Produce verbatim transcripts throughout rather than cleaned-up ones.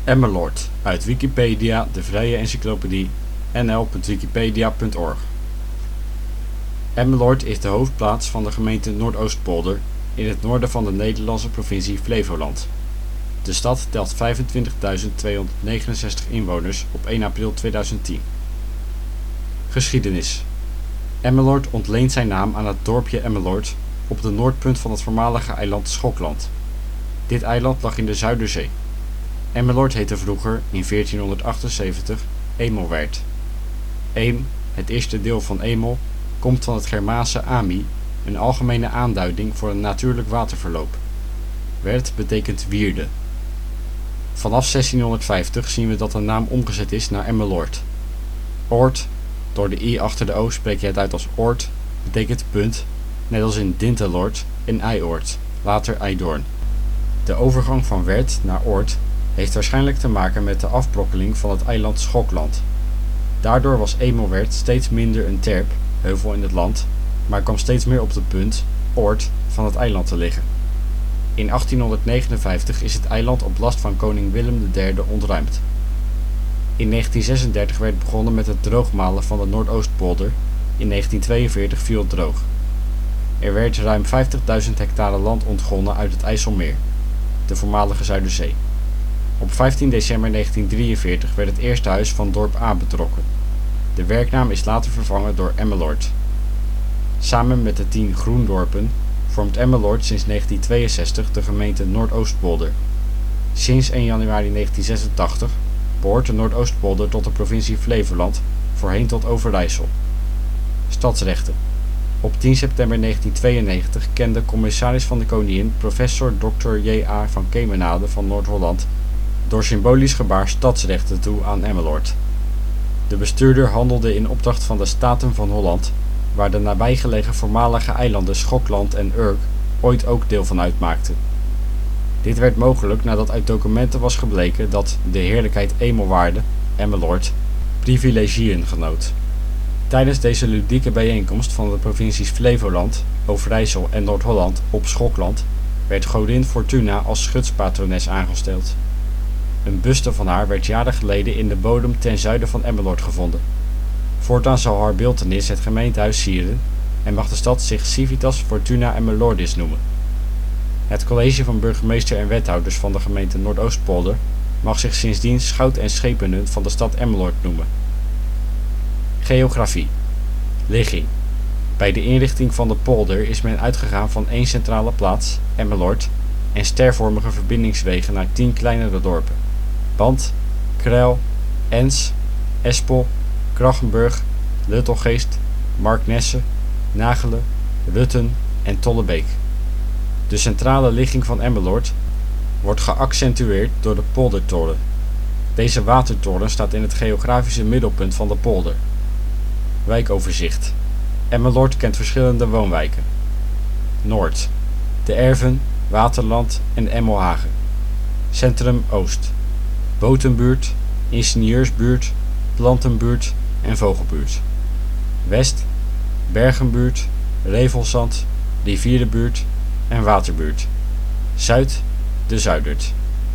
Emmeloord, uit Wikipedia, de vrije encyclopedie, n l punt wikipedia punt org. Emmeloord is de hoofdplaats van de gemeente Noordoostpolder in het noorden van de Nederlandse provincie Flevoland. De stad telt vijfentwintigduizend tweehonderdnegenenzestig inwoners op één april tweeduizend tien. Geschiedenis. Emmeloord ontleent zijn naam aan het dorpje Emmeloord op de noordpunt van het voormalige eiland Schokland. Dit eiland lag in de Zuiderzee. Emmeloord heette vroeger, in veertienhonderdachtenzeventig, Emelwerd. Eem, het eerste deel van Emel, komt van het Germaanse ami, een algemene aanduiding voor een natuurlijk waterverloop. Werd betekent wierde. Vanaf zestienhonderdvijftig zien we dat de naam omgezet is naar Emmeloord. Oord, door de i achter de o spreek je het uit als oord, betekent punt, net als in Dinteloord en Eyoord, later Eidoorn. De overgang van werd naar oord heeft waarschijnlijk te maken met de afbrokkeling van het eiland Schokland. Daardoor was Emelwerd steeds minder een terp, heuvel in het land, maar kwam steeds meer op de punt, oord, van het eiland te liggen. In achttienhonderdnegenenvijftig is het eiland op last van koning Willem de derde ontruimd. In negentien zesendertig werd begonnen met het droogmalen van de Noordoostpolder, in negentien tweeënveertig viel het droog. Er werd ruim vijftigduizend hectare land ontgonnen uit het IJsselmeer, de voormalige Zuiderzee. Op vijftien december negentien drieënveertig werd het eerste huis van dorp A betrokken. De werknaam is later vervangen door Emmeloord. Samen met de tien groendorpen vormt Emmeloord sinds negentien tweeënzestig de gemeente Noordoostpolder. Sinds één januari negentien zesentachtig behoort de Noordoostpolder tot de provincie Flevoland, voorheen tot Overijssel. Stadsrechten. Op tien september negentien tweeënnegentig kende commissaris van de Koningin professor dokter J A van Kemenade van Noord-Holland door symbolisch gebaar stadsrechten toe aan Emmeloord. De bestuurder handelde in opdracht van de Staten van Holland, waar de nabijgelegen voormalige eilanden Schokland en Urk ooit ook deel van uitmaakten. Dit werd mogelijk nadat uit documenten was gebleken dat de heerlijkheid Emelwaarde, Emmeloord, privilegieën genoot. Tijdens deze ludieke bijeenkomst van de provincies Flevoland, Overijssel en Noord-Holland op Schokland werd godin Fortuna als schutspatrones aangesteld. Een buste van haar werd jaren geleden in de bodem ten zuiden van Emmeloord gevonden. Voortaan zal haar beeltenis het gemeentehuis sieren en mag de stad zich Civitas Fortuna Emmeloordis noemen. Het college van burgemeester en wethouders van de gemeente Noordoostpolder mag zich sindsdien Schout en Schepenen van de stad Emmeloord noemen. Geografie. Ligging. Bij de inrichting van de polder is men uitgegaan van één centrale plaats, Emmeloord, en stervormige verbindingswegen naar tien kleinere dorpen: Band, Kruil, Ens, Espel, Krachenburg, Luttelgeest, Marknesse, Nagelen, Rutten en Tollebeek. De centrale ligging van Emmeloord wordt geaccentueerd door de poldertoren. Deze watertoren staat in het geografische middelpunt van de polder. Wijkoverzicht. Emmeloord kent verschillende woonwijken. Noord: De Erven, Waterland en Emmelhagen. Centrum Oost: Botenbuurt, Ingenieursbuurt, Plantenbuurt en Vogelbuurt. West: Bergenbuurt, Revelzand, Rivierenbuurt en Waterbuurt. Zuid: De Zuidert.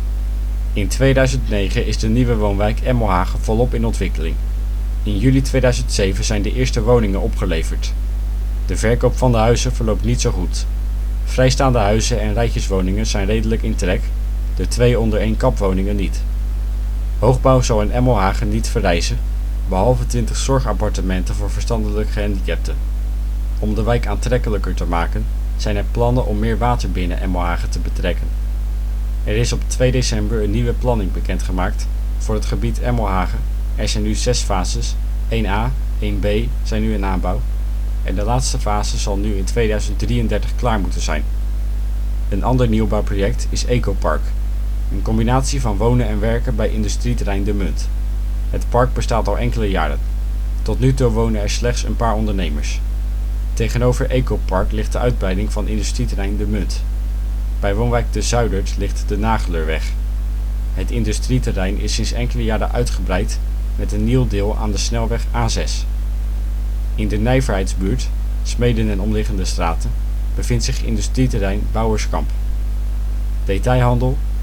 In tweeduizend negen is de nieuwe woonwijk Emmelhagen volop in ontwikkeling. In juli tweeduizend zeven zijn de eerste woningen opgeleverd. De verkoop van de huizen verloopt niet zo goed. Vrijstaande huizen en rijtjeswoningen zijn redelijk in trek, de twee onder één kap woningen niet. Hoogbouw zal in Emmelhagen niet verrijzen, behalve twintig zorgappartementen voor verstandelijk gehandicapten. Om de wijk aantrekkelijker te maken, zijn er plannen om meer water binnen Emmelhagen te betrekken. Er is op twee december een nieuwe planning bekendgemaakt voor het gebied Emmelhagen. Er zijn nu zes fases, één A, één B zijn nu in aanbouw en de laatste fase zal nu in tweeduizend drieëndertig klaar moeten zijn. Een ander nieuwbouwproject is Ecopark, een combinatie van wonen en werken bij industrieterrein De Munt. Het park bestaat al enkele jaren. Tot nu toe wonen er slechts een paar ondernemers. Tegenover Ecopark ligt de uitbreiding van industrieterrein De Munt. Bij woonwijk De Zuidert ligt de Nagelerweg. Het industrieterrein is sinds enkele jaren uitgebreid met een nieuw deel aan de snelweg A zes. In de Nijverheidsbuurt, Smeden en omliggende straten, bevindt zich industrieterrein Bouwerskamp. Detailhandel,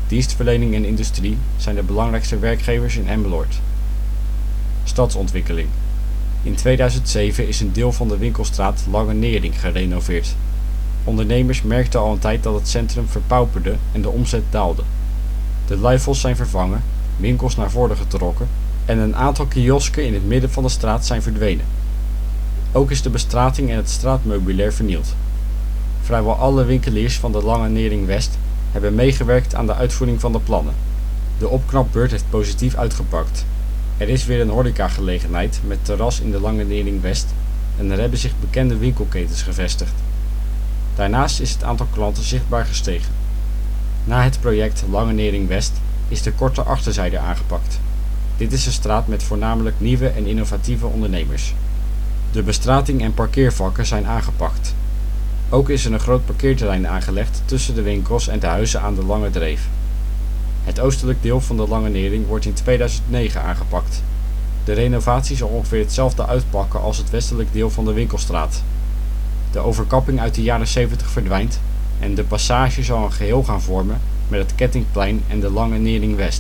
dienstverlening en industrie zijn de belangrijkste werkgevers in Emmeloord. Stadsontwikkeling. In tweeduizend zeven is een deel van de winkelstraat Lange Nering gerenoveerd. Ondernemers merkten al een tijd dat het centrum verpauperde en de omzet daalde. De luifels zijn vervangen, winkels naar voren getrokken en een aantal kiosken in het midden van de straat zijn verdwenen. Ook is de bestrating en het straatmeubilair vernield. Vrijwel alle winkeliers van de Lange Nering West hebben meegewerkt aan de uitvoering van de plannen. De opknapbeurt heeft positief uitgepakt. Er is weer een horecagelegenheid met terras in de Lange Nering West en er hebben zich bekende winkelketens gevestigd. Daarnaast is het aantal klanten zichtbaar gestegen. Na het project Lange Nering West is de korte achterzijde aangepakt. Dit is een straat met voornamelijk nieuwe en innovatieve ondernemers. De bestrating en parkeervakken zijn aangepakt. Ook is er een groot parkeerterrein aangelegd tussen de winkels en de huizen aan de Lange Dreef. Het oostelijk deel van de Lange Nering wordt in tweeduizend negen aangepakt. De renovatie zal ongeveer hetzelfde uitpakken als het westelijk deel van de Winkelstraat. De overkapping uit de jaren zeventig verdwijnt en de passage zal een geheel gaan vormen met het Kettingplein en de Lange Nering West.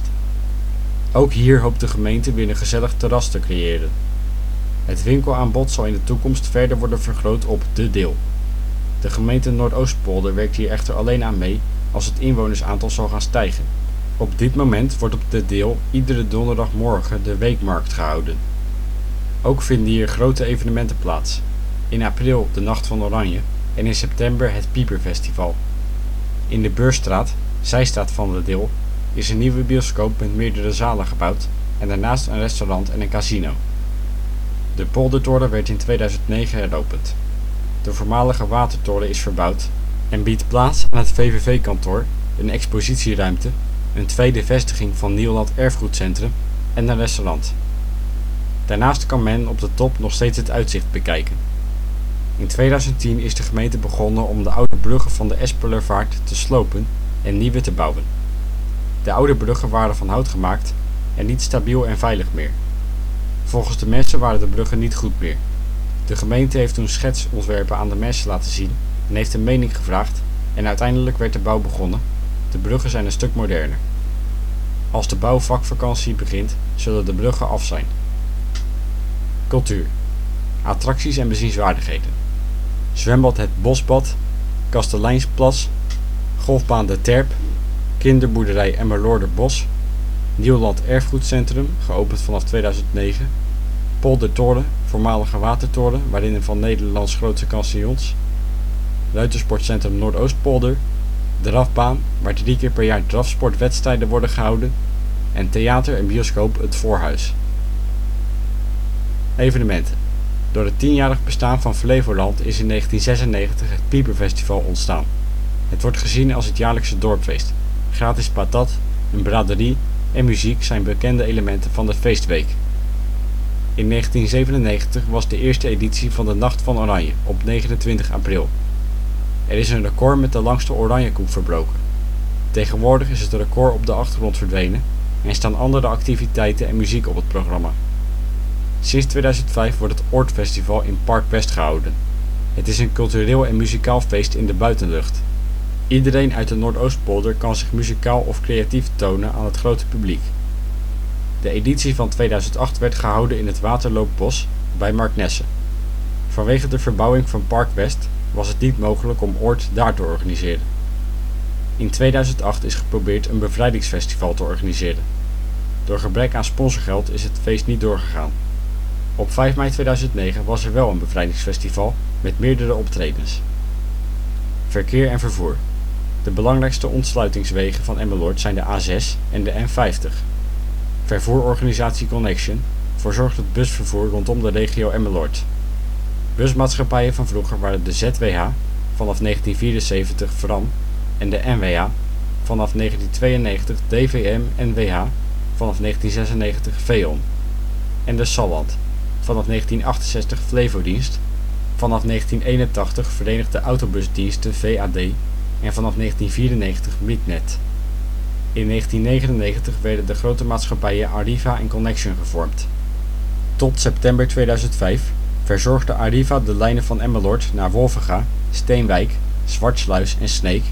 Ook hier hoopt de gemeente weer een gezellig terras te creëren. Het winkelaanbod zal in de toekomst verder worden vergroot op De Deel. De gemeente Noordoostpolder werkt hier echter alleen aan mee als het inwonersaantal zal gaan stijgen. Op dit moment wordt op De Deel iedere donderdagmorgen de weekmarkt gehouden. Ook vinden hier grote evenementen plaats. In april de Nacht van Oranje en in september het Pieperfestival. In de Beursstraat, zijstraat van De Deel, is een nieuwe bioscoop met meerdere zalen gebouwd en daarnaast een restaurant en een casino. De Poldertoren werd in tweeduizend negen heropend. De voormalige watertoren is verbouwd en biedt plaats aan het V V V-kantoor, een expositieruimte, een tweede vestiging van Nieuwland Erfgoedcentrum en een restaurant. Daarnaast kan men op de top nog steeds het uitzicht bekijken. In tweeduizend tien is de gemeente begonnen om de oude bruggen van de Esperlervaart te slopen en nieuwe te bouwen. De oude bruggen waren van hout gemaakt en niet stabiel en veilig meer. Volgens de mensen waren de bruggen niet goed meer. De gemeente heeft toen schetsontwerpen aan de mensen laten zien en heeft een mening gevraagd en uiteindelijk werd de bouw begonnen. De bruggen zijn een stuk moderner. Als de bouwvakvakantie begint, zullen de bruggen af zijn. Cultuur. Attracties en bezienswaardigheden. Zwembad Het Bosbad, Kastelijnsplas, golfbaan De Terp, kinderboerderij Emmeloorderbos, Nieuwland Erfgoedcentrum, geopend vanaf tweeduizend negen, Poldertoren, voormalige watertoren waarin een van Nederlands grootste kanselions, Ruitersportcentrum Noordoostpolder, drafbaan waar drie keer per jaar drafsportwedstrijden worden gehouden en theater en bioscoop Het Voorhuis. Evenementen. Door het tienjarig bestaan van Flevoland is in negentien zesennegentig het Pieperfestival ontstaan. Het wordt gezien als het jaarlijkse dorpsfeest. Gratis patat, een braderie en muziek zijn bekende elementen van de feestweek. In negentien zevenennegentig was de eerste editie van de Nacht van Oranje op negenentwintig april. Er is een record met de langste Oranjekoek verbroken. Tegenwoordig is het record op de achtergrond verdwenen en staan andere activiteiten en muziek op het programma. Sinds tweeduizend vijf wordt het Oortfestival in Park West gehouden. Het is een cultureel en muzikaal feest in de buitenlucht. Iedereen uit de Noordoostpolder kan zich muzikaal of creatief tonen aan het grote publiek. De editie van tweeduizend acht werd gehouden in het Waterloopbos bij Marknesse. Vanwege de verbouwing van Park West was het niet mogelijk om Oort daar te organiseren. In tweeduizend acht is geprobeerd een bevrijdingsfestival te organiseren. Door gebrek aan sponsorgeld is het feest niet doorgegaan. Op vijf mei tweeduizend negen was er wel een bevrijdingsfestival met meerdere optredens. Verkeer en vervoer. De belangrijkste ontsluitingswegen van Emmeloord zijn de A zes en de N vijftig. Vervoerorganisatie Connection verzorgt het busvervoer rondom de regio Emmeloord. Busmaatschappijen van vroeger waren de Z W H vanaf negentien vierenzeventig Fram en de N W H vanaf negentien tweeënnegentig D V M N W H vanaf negentien zesennegentig Veon en de Salland vanaf negentien achtenzestig Flevodienst, vanaf negentien eenentachtig Verenigde Autobusdiensten V A D en vanaf negentien vierennegentig Midnet. In negentien negenennegentig werden de grote maatschappijen Arriva en Connection gevormd. Tot september tweeduizend vijf verzorgde Arriva de lijnen van Emmeloord naar Wolvenga, Steenwijk, Zwartsluis en Sneek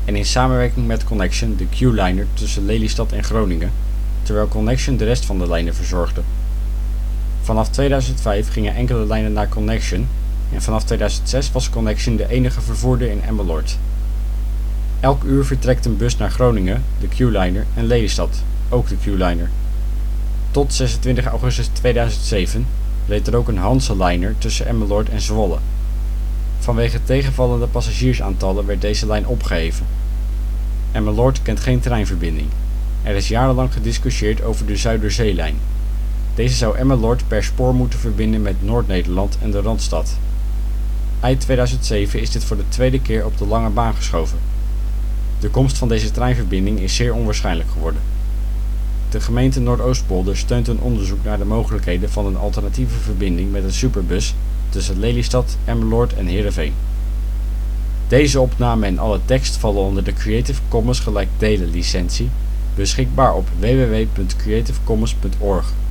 en in samenwerking met Connection de Q-liner tussen Lelystad en Groningen, terwijl Connection de rest van de lijnen verzorgde. Vanaf tweeduizend vijf gingen enkele lijnen naar Connection en vanaf tweeduizend zes was Connection de enige vervoerder in Emmeloord. Elk uur vertrekt een bus naar Groningen, de Q-liner, en Lelystad, ook de Q-liner. Tot zesentwintig augustus tweeduizend zeven reed er ook een Hanse-liner tussen Emmeloord en Zwolle. Vanwege tegenvallende passagiersaantallen werd deze lijn opgeheven. Emmeloord kent geen treinverbinding. Er is jarenlang gediscussieerd over de Zuiderzeelijn. Deze zou Emmeloord per spoor moeten verbinden met Noord-Nederland en de Randstad. Eind tweeduizend zeven is dit voor de tweede keer op de lange baan geschoven. De komst van deze treinverbinding is zeer onwaarschijnlijk geworden. De gemeente Noordoostpolder steunt een onderzoek naar de mogelijkheden van een alternatieve verbinding met een superbus tussen Lelystad, Emmeloord en Heerenveen. Deze opname en alle tekst vallen onder de Creative Commons gelijkdelen licentie, beschikbaar op w w w punt creative commons punt org.